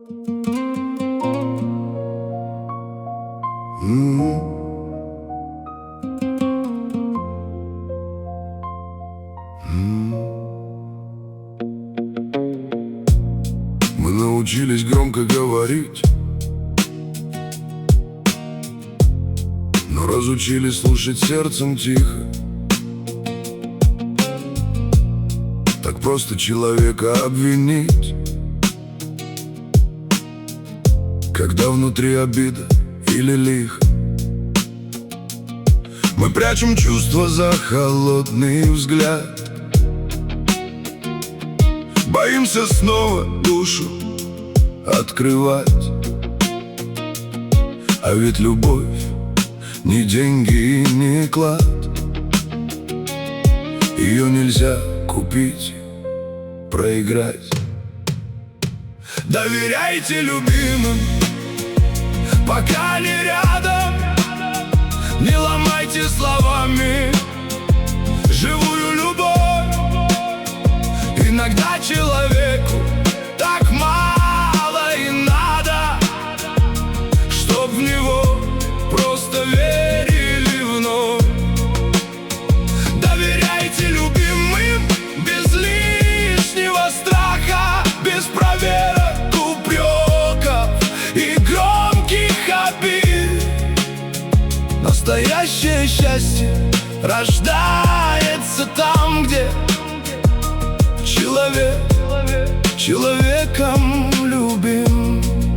Мы научились громко говорить, но разучились слушать сердцем тихо. Так просто человека обвинить, когда внутри обида или лихо. Мы прячем чувства за холодный взгляд, боимся снова душу открывать. А ведь любовь не деньги и не клад, ее нельзя купить, проиграть. Доверяйте любимым, пока не рядом. Не ломайте словами живую любовь. Иногда человеку так мало и надо, чтоб в него просто верили вновь. Доверяйте любимым без лишнего страха, без проверок, упреков и громких обид. Настоящее счастье рождается там, где человек человеком любим.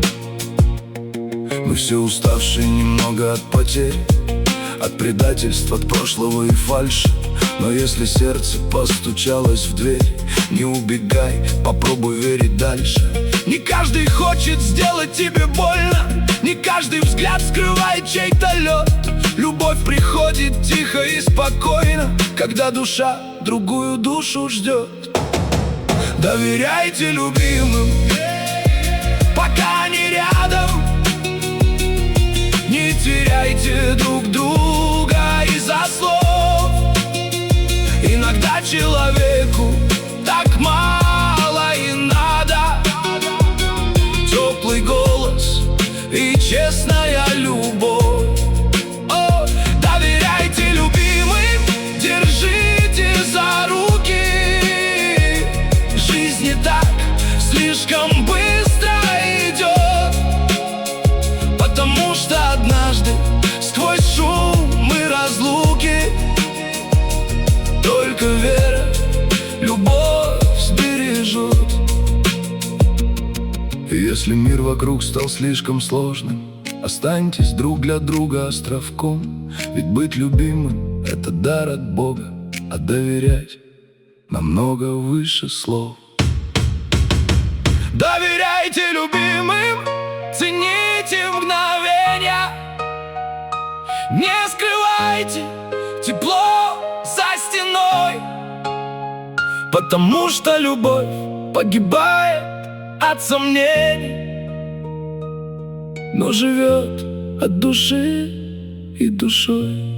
Мы все уставшие немного от потерь, от предательств, от прошлого и фальши. Но если сердце постучалось в дверь, не убегай, попробуй верить дальше. Не каждый хочет сделать тебе больно, не каждый взгляд скрывает чей-то лед. Любовь приходит тихо и спокойно, когда душа другую душу ждет. Доверяйте любимым, пока они рядом. Не теряйте друг друга из-за слов. Иногда человеку так мало и надо. Теплый голос и честная любовь. Доверяйте любимым, держите за руки. Жизнь не так слишком быстро идет, потому что однажды сквозь шум и разлуки только вера, любовь сбережет. И если мир вокруг стал слишком сложным, останьтесь друг для друга островком. Ведь быть любимым — это дар от Бога, а доверять намного выше слов. Доверяйте любимым, цените мгновения. Не скрывайте тепло за стеной, потому что любовь погибает от сомнений, но живет от души и душой.